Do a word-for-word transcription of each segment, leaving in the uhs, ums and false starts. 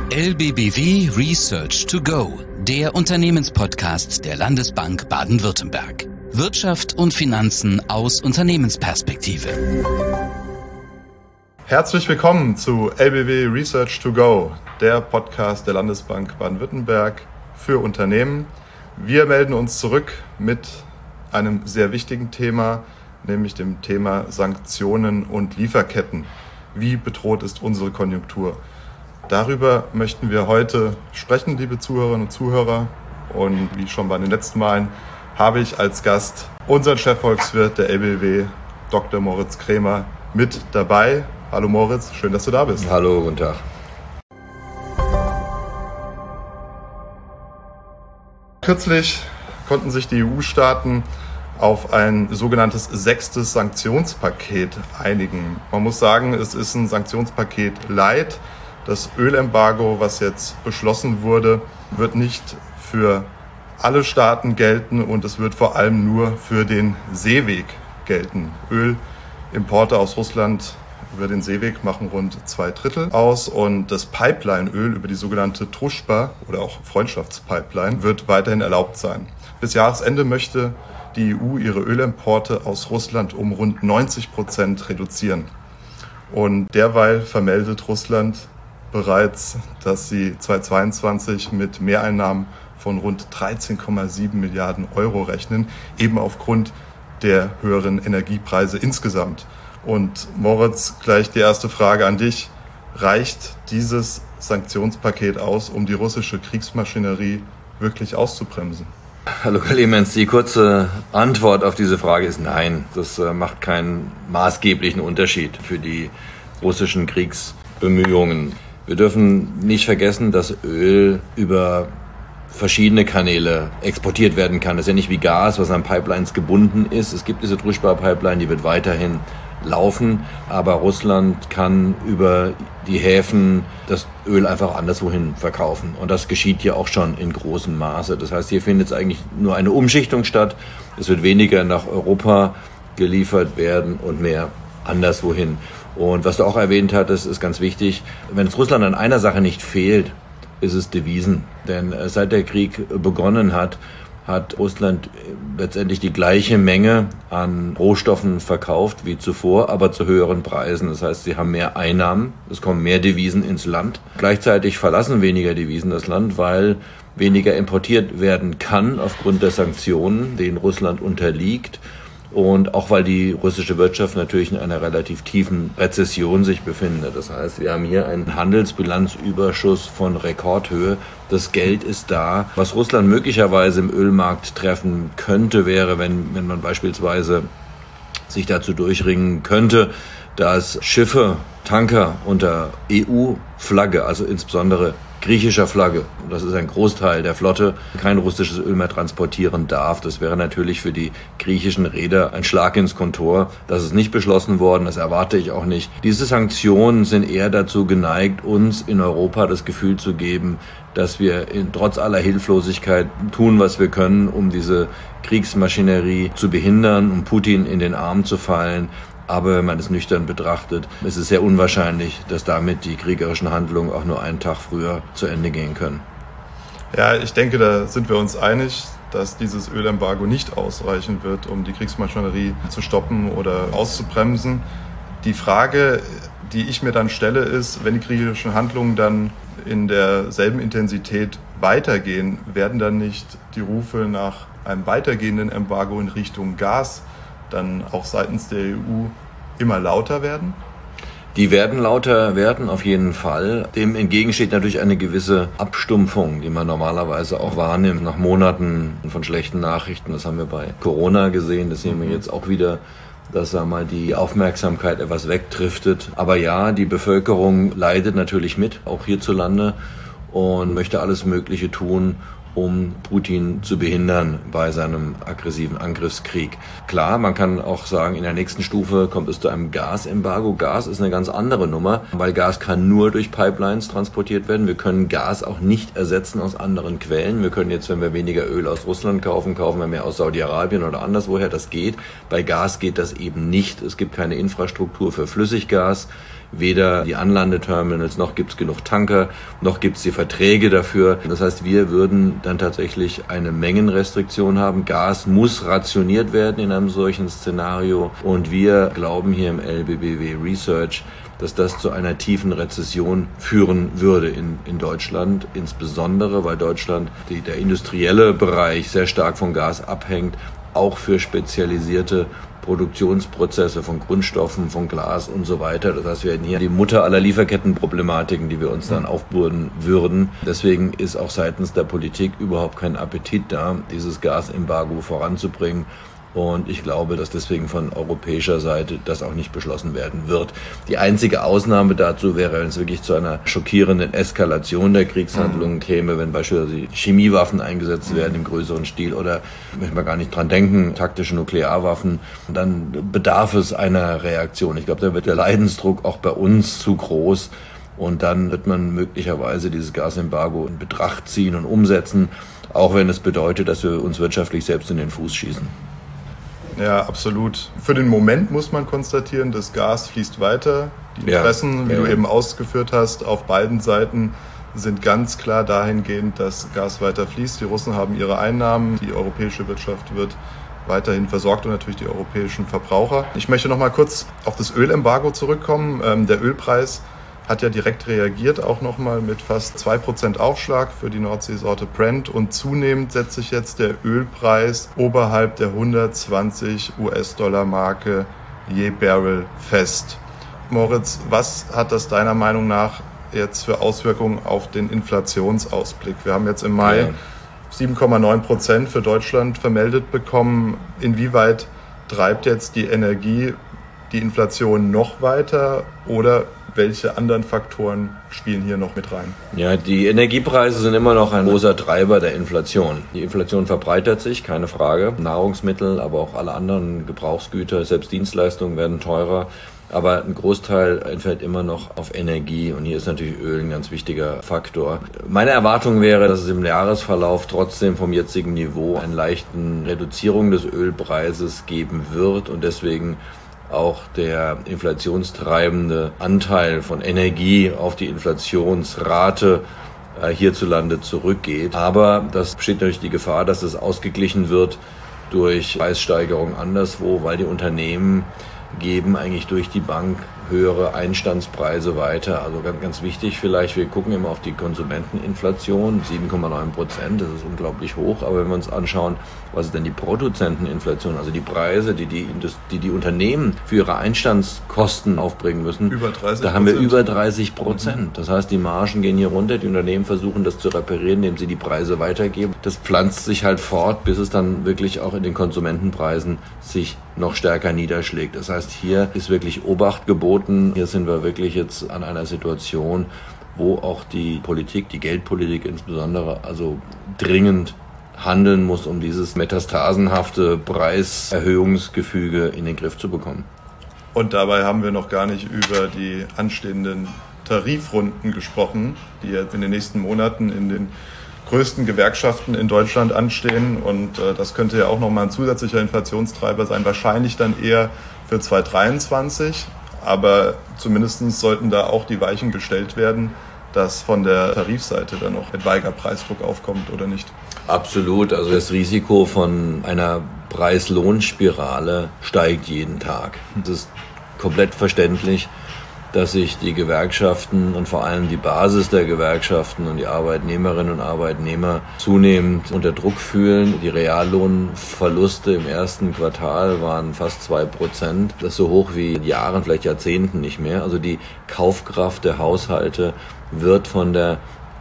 L B B W Research to Go, der Unternehmenspodcast der Landesbank Baden-Württemberg. Wirtschaft und Finanzen aus Unternehmensperspektive. Herzlich willkommen zu L B B W Research to Go, der Podcast der Landesbank Baden-Württemberg für Unternehmen. Wir melden uns zurück mit einem sehr wichtigen Thema, nämlich dem Thema Sanktionen und Lieferketten. Wie bedroht ist unsere Konjunktur? Darüber möchten wir heute sprechen, liebe Zuhörerinnen und Zuhörer. Und wie schon bei den letzten Malen habe ich als Gast unseren Chefvolkswirt der L B B W, Doktor Moritz Krämer, mit dabei. Hallo Moritz, schön, dass du da bist. Hallo, guten Tag. Kürzlich konnten sich die E U-Staaten auf ein sogenanntes sechstes Sanktionspaket einigen. Man muss sagen, es ist ein Sanktionspaket Light. Das Ölembargo, was jetzt beschlossen wurde, wird nicht für alle Staaten gelten und es wird vor allem nur für den Seeweg gelten. Ölimporte aus Russland über den Seeweg machen rund zwei Drittel aus und das Pipeline-Öl über die sogenannte Druschba oder auch Freundschaftspipeline wird weiterhin erlaubt sein. Bis Jahresende möchte die E U ihre Ölimporte aus Russland um rund neunzig Prozent reduzieren. Und derweil vermeldet Russland bereits, dass sie zweitausendzweiundzwanzig mit Mehreinnahmen von rund dreizehn Komma sieben Milliarden Euro rechnen, eben aufgrund der höheren Energiepreise insgesamt. Und Moritz, gleich die erste Frage an dich. Reicht dieses Sanktionspaket aus, um die russische Kriegsmaschinerie wirklich auszubremsen? Hallo Clemens, die kurze Antwort auf diese Frage ist nein. Das macht keinen maßgeblichen Unterschied für die russischen Kriegsbemühungen. Wir dürfen nicht vergessen, dass Öl über verschiedene Kanäle exportiert werden kann. Das ist ja nicht wie Gas, was an Pipelines gebunden ist. Es gibt diese Druschba-Pipeline, die wird weiterhin laufen, aber Russland kann über die Häfen das Öl einfach anderswohin verkaufen. Und das geschieht ja auch schon in großem Maße. Das heißt, hier findet es eigentlich nur eine Umschichtung statt. Es wird weniger nach Europa geliefert werden und mehr anderswohin. Und was du auch erwähnt hattest, ist ganz wichtig. Wenn es Russland an einer Sache nicht fehlt, ist es Devisen. Denn seit der Krieg begonnen hat, hat Russland letztendlich die gleiche Menge an Rohstoffen verkauft wie zuvor, aber zu höheren Preisen. Das heißt, sie haben mehr Einnahmen, es kommen mehr Devisen ins Land. Gleichzeitig verlassen weniger Devisen das Land, weil weniger importiert werden kann aufgrund der Sanktionen, denen Russland unterliegt. Und auch weil die russische Wirtschaft natürlich in einer relativ tiefen Rezession sich befindet. Das heißt, wir haben hier einen Handelsbilanzüberschuss von Rekordhöhe. Das Geld ist da. Was Russland möglicherweise im Ölmarkt treffen könnte, wäre, wenn, wenn man beispielsweise sich dazu durchringen könnte, dass Schiffe, Tanker unter E U-Flagge, also insbesondere griechischer Flagge, das ist ein Großteil der Flotte, kein russisches Öl mehr transportieren darf. Das wäre natürlich für die griechischen Reeder ein Schlag ins Kontor. Das ist nicht beschlossen worden, das erwarte ich auch nicht. Diese Sanktionen sind eher dazu geneigt, uns in Europa das Gefühl zu geben, dass wir in, trotz aller Hilflosigkeit tun, was wir können, um diese Kriegsmaschinerie zu behindern, um Putin in den Arm zu fallen. Aber wenn man es nüchtern betrachtet, ist es sehr unwahrscheinlich, dass damit die kriegerischen Handlungen auch nur einen Tag früher zu Ende gehen können. Ja, ich denke, da sind wir uns einig, dass dieses Ölembargo nicht ausreichen wird, um die Kriegsmaschinerie zu stoppen oder auszubremsen. Die Frage, die ich mir dann stelle, ist, wenn die kriegerischen Handlungen dann in derselben Intensität weitergehen, werden dann nicht die Rufe nach einem weitergehenden Embargo in Richtung Gas dann auch seitens der E U immer lauter werden? Die werden lauter werden, auf jeden Fall. Dem entgegen steht natürlich eine gewisse Abstumpfung, die man normalerweise auch wahrnimmt nach Monaten von schlechten Nachrichten. Das haben wir bei Corona gesehen, das sehen wir jetzt auch wieder, dass da mal die Aufmerksamkeit etwas wegdriftet. Aber ja, die Bevölkerung leidet natürlich mit, auch hierzulande, und möchte alles Mögliche tun, um Putin zu behindern bei seinem aggressiven Angriffskrieg. Klar, man kann auch sagen, in der nächsten Stufe kommt es zu einem Gasembargo. Gas ist eine ganz andere Nummer, weil Gas kann nur durch Pipelines transportiert werden. Wir können Gas auch nicht ersetzen aus anderen Quellen. Wir können jetzt, wenn wir weniger Öl aus Russland kaufen, kaufen wir mehr aus Saudi-Arabien oder anderswoher. Das geht. Bei Gas geht das eben nicht. Es gibt keine Infrastruktur für Flüssiggas. weder die Anlandeterminals, noch gibt es genug Tanker, noch gibt es die Verträge dafür. Das heißt, wir würden dann tatsächlich eine Mengenrestriktion haben. Gas muss rationiert werden in einem solchen Szenario. Und wir glauben hier im L B B W Research, dass das zu einer tiefen Rezession führen würde in, in Deutschland, insbesondere weil Deutschland, die, der industrielle Bereich sehr stark von Gas abhängt, auch für spezialisierte Produktionsprozesse von Grundstoffen, von Glas und so weiter. Das heißt, wir hätten hier die Mutter aller Lieferkettenproblematiken, die wir uns dann aufbürden würden. Deswegen ist auch seitens der Politik überhaupt kein Appetit da, dieses Gasembargo voranzubringen. Und ich glaube, dass deswegen von europäischer Seite das auch nicht beschlossen werden wird. Die einzige Ausnahme dazu wäre, wenn es wirklich zu einer schockierenden Eskalation der Kriegshandlungen käme, wenn beispielsweise Chemiewaffen eingesetzt werden im größeren Stil oder, möchte man gar nicht dran denken, taktische Nuklearwaffen. Dann bedarf es einer Reaktion. Ich glaube, da wird der Leidensdruck auch bei uns zu groß. Und dann wird man möglicherweise dieses Gasembargo in Betracht ziehen und umsetzen, auch wenn es bedeutet, dass wir uns wirtschaftlich selbst in den Fuß schießen. Ja, absolut. Für den Moment muss man konstatieren, das Gas fließt weiter. Die Interessen, ja, wie ja. du eben ausgeführt hast, auf beiden Seiten sind ganz klar dahingehend, dass Gas weiter fließt. Die Russen haben ihre Einnahmen, die europäische Wirtschaft wird weiterhin versorgt und natürlich die europäischen Verbraucher. Ich möchte noch mal kurz auf das Ölembargo zurückkommen. Ähm, der Ölpreis hat ja direkt reagiert, auch nochmal mit fast zwei Prozent Aufschlag für die Nordseesorte Brent. Und zunehmend setzt sich jetzt der Ölpreis oberhalb der hundertzwanzig US-Dollar-Marke je Barrel fest. Moritz, was hat das deiner Meinung nach jetzt für Auswirkungen auf den Inflationsausblick? Wir haben jetzt im Mai ja. sieben Komma neun Prozent für Deutschland vermeldet bekommen. Inwieweit treibt jetzt die Energie die Inflation noch weiter oder welche anderen Faktoren spielen hier noch mit rein? Ja, die Energiepreise sind immer noch ein großer Treiber der Inflation. Die Inflation verbreitert sich, keine Frage. Nahrungsmittel, aber auch alle anderen Gebrauchsgüter, selbst Dienstleistungen werden teurer. Aber ein Großteil entfällt immer noch auf Energie und hier ist natürlich Öl ein ganz wichtiger Faktor. Meine Erwartung wäre, dass es im Jahresverlauf trotzdem vom jetzigen Niveau eine leichte Reduzierung des Ölpreises geben wird und deswegen auch der inflationstreibende Anteil von Energie auf die Inflationsrate äh, hierzulande zurückgeht. Aber das besteht natürlich die Gefahr, dass es ausgeglichen wird durch Preissteigerungen anderswo, weil die Unternehmen geben eigentlich durch die Bank höhere Einstandspreise weiter. Also ganz, ganz wichtig vielleicht, wir gucken immer auf die Konsumenteninflation, sieben Komma neun Prozent, das ist unglaublich hoch. Aber wenn wir uns anschauen, was ist denn die Produzenteninflation, also die Preise, die die, die, die Unternehmen für ihre Einstandskosten aufbringen müssen, über dreißig Prozent. Da haben wir über dreißig Prozent. Das heißt, die Margen gehen hier runter, die Unternehmen versuchen das zu reparieren, indem sie die Preise weitergeben. Das pflanzt sich halt fort, bis es dann wirklich auch in den Konsumentenpreisen sich noch stärker niederschlägt. Das heißt, hier ist wirklich Obacht geboten. Hier sind wir wirklich jetzt an einer Situation, wo auch die Politik, die Geldpolitik insbesondere, also dringend handeln muss, um dieses metastasenhafte Preiserhöhungsgefüge in den Griff zu bekommen. Und dabei haben wir noch gar nicht über die anstehenden Tarifrunden gesprochen, die jetzt in den nächsten Monaten in den größten Gewerkschaften in Deutschland anstehen. Und äh, das könnte ja auch nochmal ein zusätzlicher Inflationstreiber sein, wahrscheinlich dann eher für zwanzig dreiundzwanzig. Aber zumindest sollten da auch die Weichen gestellt werden, dass von der Tarifseite dann noch etwaiger Preisdruck aufkommt oder nicht. Absolut. Also das Risiko von einer Preis-Lohn-Spirale steigt jeden Tag. Das ist komplett verständlich, dass sich die Gewerkschaften und vor allem die Basis der Gewerkschaften und die Arbeitnehmerinnen und Arbeitnehmer zunehmend unter Druck fühlen. Die Reallohnverluste im ersten Quartal waren fast zwei Prozent. Das ist so hoch wie in Jahren, vielleicht Jahrzehnten nicht mehr. Also die Kaufkraft der Haushalte wird von der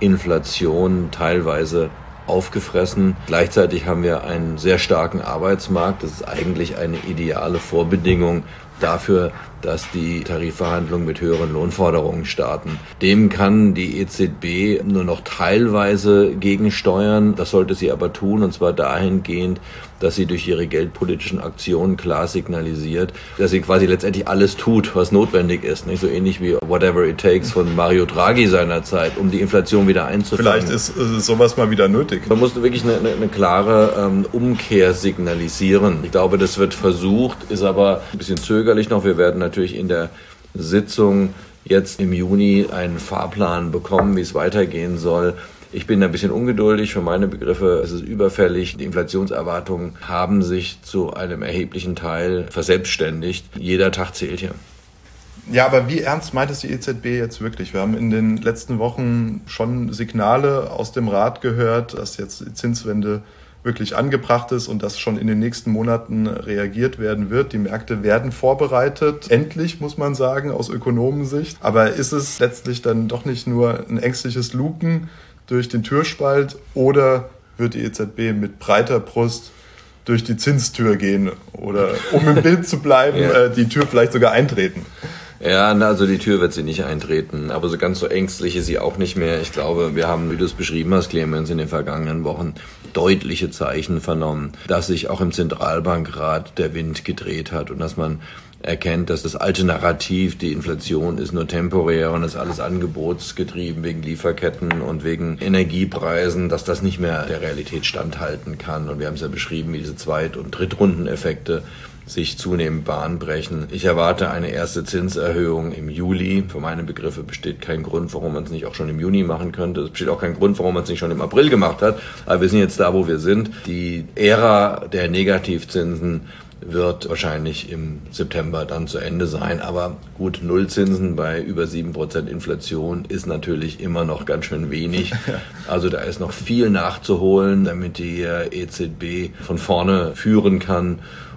Inflation teilweise aufgefressen. Gleichzeitig haben wir einen sehr starken Arbeitsmarkt. Das ist eigentlich eine ideale Vorbedingung dafür, dass die Tarifverhandlungen mit höheren Lohnforderungen starten. Dem kann die E Z B nur noch teilweise gegensteuern. Das sollte sie aber tun, und zwar dahingehend, dass sie durch ihre geldpolitischen Aktionen klar signalisiert, dass sie quasi letztendlich alles tut, was notwendig ist. Nicht so ähnlich wie Whatever It Takes von Mario Draghi seinerzeit, um die Inflation wieder einzufangen. Vielleicht ist äh, sowas mal wieder nötig. Man muss wirklich eine, eine, eine klare ähm, Umkehr signalisieren. Ich glaube, das wird versucht, ist aber ein bisschen zögerlich noch. Wir werden natürlich in der Sitzung jetzt im Juni einen Fahrplan bekommen, wie es weitergehen soll. Ich bin ein bisschen ungeduldig. Für meine Begriffe ist es überfällig. Die Inflationserwartungen haben sich zu einem erheblichen Teil verselbstständigt. Jeder Tag zählt hier. Ja, aber wie ernst meint es die E Z B jetzt wirklich? Wir haben in den letzten Wochen schon Signale aus dem Rat gehört, dass jetzt die Zinswende wirklich angebracht ist und dass schon in den nächsten Monaten reagiert werden wird. Die Märkte werden vorbereitet. Endlich, muss man sagen, aus Ökonomensicht. Aber ist es letztlich dann doch nicht nur ein ängstliches Luken durch den Türspalt oder wird die E Z B mit breiter Brust durch die Zinstür gehen oder, um im Bild zu bleiben, ja. die Tür vielleicht sogar eintreten? Ja, also die Tür wird sie nicht eintreten, aber so ganz so ängstlich ist sie auch nicht mehr. Ich glaube, wir haben, wie du es beschrieben hast, Clemens, in den vergangenen Wochen deutliche Zeichen vernommen, dass sich auch im Zentralbankrat der Wind gedreht hat und dass man erkennt, dass das alte Narrativ, die Inflation ist nur temporär und ist alles angebotsgetrieben wegen Lieferketten und wegen Energiepreisen, dass das nicht mehr der Realität standhalten kann. Und wir haben es ja beschrieben, wie diese Zweit- und Drittrundeneffekte sich zunehmend Bahn brechen. Ich erwarte eine erste Zinserhöhung im Juli. Für meine Begriffe besteht kein Grund, warum man es nicht auch schon im Juni machen könnte. Es besteht auch kein Grund, warum man es nicht schon im April gemacht hat. Aber wir sind jetzt da, wo wir sind. Die Ära der Negativzinsen wird wahrscheinlich im September dann zu Ende sein. Aber gut, Nullzinsen bei über sieben Prozent Inflation ist natürlich immer noch ganz schön wenig. Also da ist noch viel nachzuholen, damit die E Z B von vorne führen kann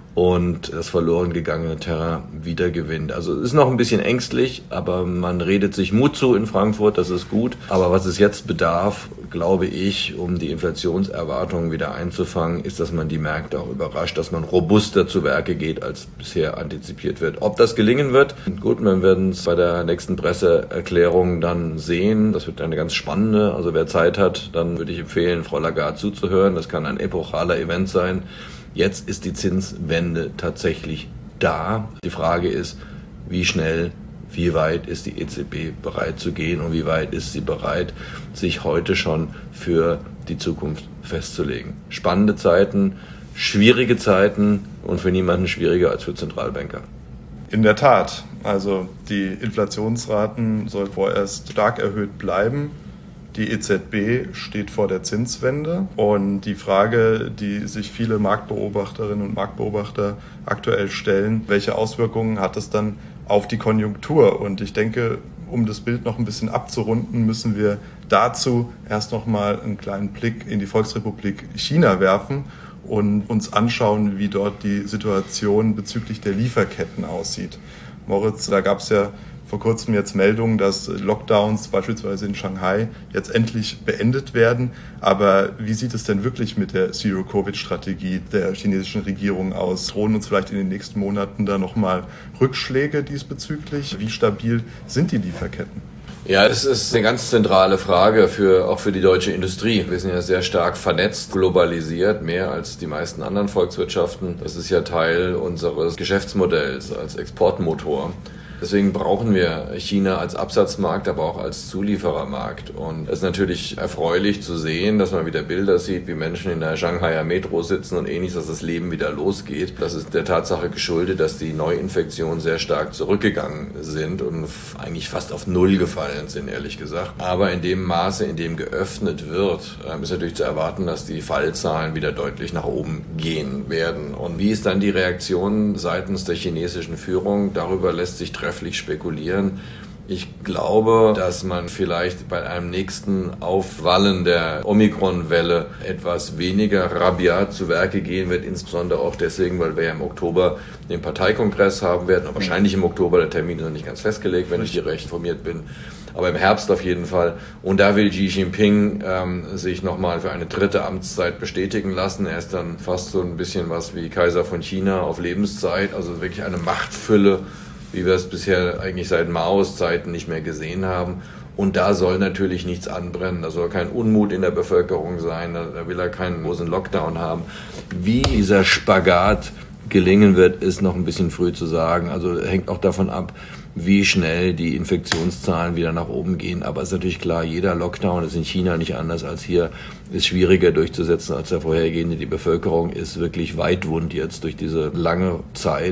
und das verloren gegangene Terrain wiedergewinnt. Also es ist noch ein bisschen ängstlich, aber man redet sich Mut zu in Frankfurt, das ist gut. Aber was es jetzt bedarf, glaube ich, um die Inflationserwartungen wieder einzufangen, ist, dass man die Märkte auch überrascht, dass man robuster zu Werke geht, als bisher antizipiert wird. Ob das gelingen wird? Gut, wir werden es bei der nächsten Presseerklärung dann sehen. Das wird eine ganz spannende. Also wer Zeit hat, dann würde ich empfehlen, Frau Lagarde zuzuhören. Das kann ein epochaler Event sein. Jetzt ist die Zinswende tatsächlich da. Die Frage ist, wie schnell, wie weit ist die E Z B bereit zu gehen und wie weit ist sie bereit, sich heute schon für die Zukunft festzulegen. Spannende Zeiten, schwierige Zeiten und für niemanden schwieriger als für Zentralbanker. In der Tat. Also die Inflationsraten sollen vorerst stark erhöht bleiben. Die E Z B steht vor der Zinswende und die Frage, die sich viele Marktbeobachterinnen und Marktbeobachter aktuell stellen, welche Auswirkungen hat es dann auf die Konjunktur? Und ich denke, um das Bild noch ein bisschen abzurunden, müssen wir dazu erst noch mal einen kleinen Blick in die Volksrepublik China werfen und uns anschauen, wie dort die Situation bezüglich der Lieferketten aussieht. Moritz, da gab es ja vor kurzem jetzt Meldungen, dass Lockdowns beispielsweise in Shanghai jetzt endlich beendet werden. Aber wie sieht es denn wirklich mit der Zero-Covid-Strategie der chinesischen Regierung aus? Drohen uns vielleicht in den nächsten Monaten da nochmal Rückschläge diesbezüglich? Wie stabil sind die Lieferketten? Ja, das ist eine ganz zentrale Frage für, auch für die deutsche Industrie. Wir sind ja sehr stark vernetzt, globalisiert, mehr als die meisten anderen Volkswirtschaften. Das ist ja Teil unseres Geschäftsmodells als Exportmotor. Deswegen brauchen wir China als Absatzmarkt, aber auch als Zulieferermarkt. Und es ist natürlich erfreulich zu sehen, dass man wieder Bilder sieht, wie Menschen in der Shanghaier Metro sitzen und ähnliches, dass das Leben wieder losgeht. Das ist der Tatsache geschuldet, dass die Neuinfektionen sehr stark zurückgegangen sind und eigentlich fast auf Null gefallen sind, ehrlich gesagt. Aber in dem Maße, in dem geöffnet wird, ist natürlich zu erwarten, dass die Fallzahlen wieder deutlich nach oben gehen werden. Und wie ist dann die Reaktion seitens der chinesischen Führung? Darüber lässt sich trefflich spekulieren. Ich glaube, dass man vielleicht bei einem nächsten Aufwallen der Omikron-Welle etwas weniger rabiat zu Werke gehen wird, insbesondere auch deswegen, weil wir ja im Oktober den Parteikongress haben werden. Und wahrscheinlich im Oktober, der Termin ist noch nicht ganz festgelegt, wenn ich hier recht informiert bin. Aber im Herbst auf jeden Fall. Und da will Xi Jinping ähm, sich nochmal für eine dritte Amtszeit bestätigen lassen. Er ist dann fast so ein bisschen was wie Kaiser von China auf Lebenszeit. Also wirklich eine Machtfülle, wie wir es bisher eigentlich seit Maos Zeiten nicht mehr gesehen haben. Und da soll natürlich nichts anbrennen, da soll kein Unmut in der Bevölkerung sein, da will er keinen großen Lockdown haben. Wie dieser Spagat gelingen wird, ist noch ein bisschen früh zu sagen. Also hängt auch davon ab, wie schnell die Infektionszahlen wieder nach oben gehen. Aber es ist natürlich klar, jeder Lockdown ist in China nicht anders als hier, ist schwieriger durchzusetzen als der vorhergehende. Die Bevölkerung ist wirklich weitwund jetzt durch diese lange Zeit.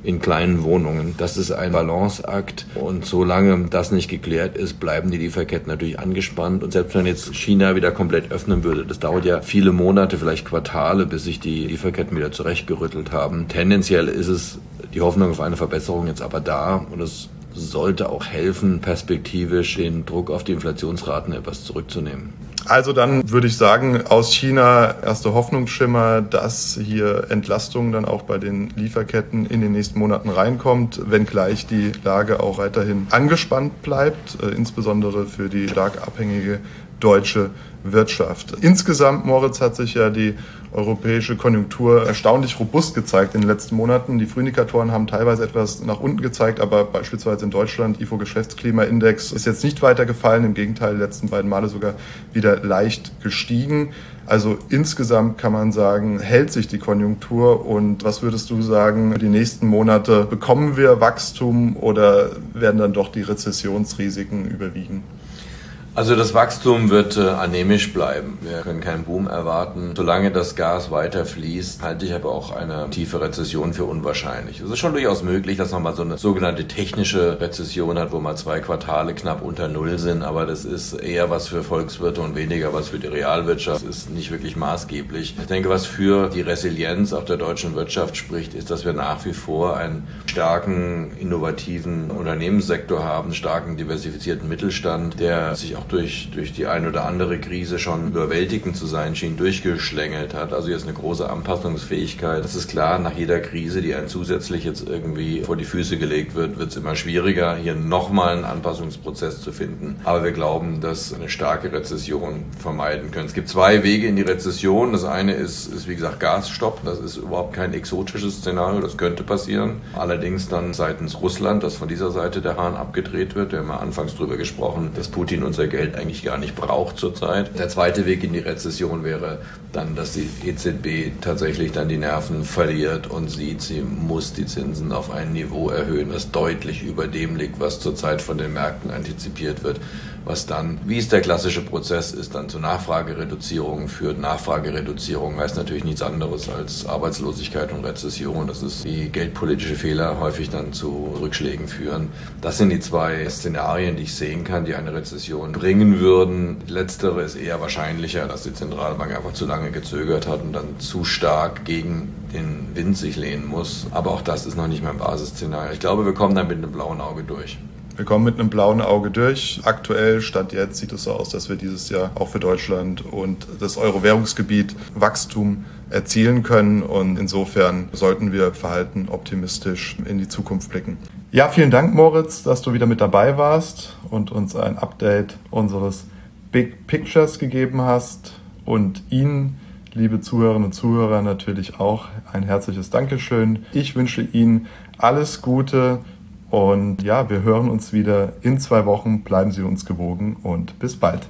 in kleinen Wohnungen. Das ist ein Balanceakt und solange das nicht geklärt ist, bleiben die Lieferketten natürlich angespannt und selbst wenn jetzt China wieder komplett öffnen würde, das dauert ja viele Monate, vielleicht Quartale, bis sich die Lieferketten wieder zurechtgerüttelt haben. Tendenziell ist es die Hoffnung auf eine Verbesserung jetzt aber da und es sollte auch helfen, perspektivisch den Druck auf die Inflationsraten etwas zurückzunehmen. Also dann würde ich sagen, aus China erste Hoffnungsschimmer, dass hier Entlastung dann auch bei den Lieferketten in den nächsten Monaten reinkommt, wenngleich die Lage auch weiterhin angespannt bleibt, äh, insbesondere für die stark abhängige deutsche Wirtschaft. Insgesamt, Moritz, hat sich ja die europäische Konjunktur erstaunlich robust gezeigt in den letzten Monaten. Die Frühindikatoren haben teilweise etwas nach unten gezeigt, aber beispielsweise in Deutschland, I F O-Geschäftsklimaindex ist jetzt nicht weiter gefallen, im Gegenteil, die letzten beiden Male sogar wieder leicht gestiegen. Also insgesamt kann man sagen, hält sich die Konjunktur und was würdest du sagen, die nächsten Monate, bekommen wir Wachstum oder werden dann doch die Rezessionsrisiken überwiegen? Also das Wachstum wird äh, anämisch bleiben. Wir können keinen Boom erwarten. Solange das Gas weiter fließt, halte ich aber auch eine tiefe Rezession für unwahrscheinlich. Es ist schon durchaus möglich, dass man mal so eine sogenannte technische Rezession hat, wo mal zwei Quartale knapp unter Null sind, aber das ist eher was für Volkswirte und weniger was für die Realwirtschaft. Das ist nicht wirklich maßgeblich. Ich denke, was für die Resilienz auch der deutschen Wirtschaft spricht, ist, dass wir nach wie vor einen starken, innovativen Unternehmenssektor haben, einen starken, diversifizierten Mittelstand, der sich auch durch, durch die ein oder andere Krise schon überwältigend zu sein schien, durchgeschlängelt hat. Also jetzt eine große Anpassungsfähigkeit. Das ist klar, nach jeder Krise, die einem zusätzlich jetzt irgendwie vor die Füße gelegt wird, wird es immer schwieriger, hier nochmal einen Anpassungsprozess zu finden. Aber wir glauben, dass eine starke Rezession vermeiden können. Es gibt zwei Wege in die Rezession. Das eine ist, ist wie gesagt, Gasstopp. Das ist überhaupt kein exotisches Szenario. Das könnte passieren. Allerdings dann seitens Russland, dass von dieser Seite der Hahn abgedreht wird. Wir haben ja anfangs darüber gesprochen, dass Putin unser Geld eigentlich gar nicht braucht zurzeit. Der zweite Weg in die Rezession wäre dann, dass die E Z B tatsächlich dann die Nerven verliert und sieht, sie muss die Zinsen auf ein Niveau erhöhen, das deutlich über dem liegt, was zurzeit von den Märkten antizipiert wird, was dann, wie es der klassische Prozess ist, dann zu Nachfragereduzierungen führt. Nachfragereduzierung heißt natürlich nichts anderes als Arbeitslosigkeit und Rezession. Das ist die geldpolitische Fehler häufig dann zu Rückschlägen führen. Das sind die zwei Szenarien, die ich sehen kann, die eine Rezession bringen würden. Letztere ist eher wahrscheinlicher, dass die Zentralbank einfach zu lange gezögert hat und dann zu stark gegen den Wind sich lehnen muss. Aber auch das ist noch nicht mein Basisszenario. Ich glaube, wir kommen dann mit einem blauen Auge durch. Wir kommen mit einem blauen Auge durch. Aktuell, Stand jetzt, sieht es so aus, dass wir dieses Jahr auch für Deutschland und das Euro-Währungsgebiet Wachstum erzielen können. Und insofern sollten wir verhalten optimistisch in die Zukunft blicken. Ja, vielen Dank, Moritz, dass du wieder mit dabei warst und uns ein Update unseres Big Pictures gegeben hast. Und Ihnen, liebe Zuhörerinnen und Zuhörer, natürlich auch ein herzliches Dankeschön. Ich wünsche Ihnen alles Gute. Und ja, wir hören uns wieder in zwei Wochen. Bleiben Sie uns gewogen und bis bald.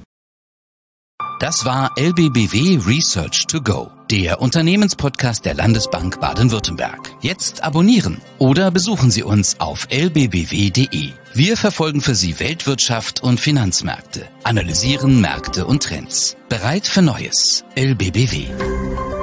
Das war L B B W Research to Go, der Unternehmenspodcast der Landesbank Baden-Württemberg. Jetzt abonnieren oder besuchen Sie uns auf l b b w punkt d e. Wir verfolgen für Sie Weltwirtschaft und Finanzmärkte, analysieren Märkte und Trends. Bereit für Neues. L B B W.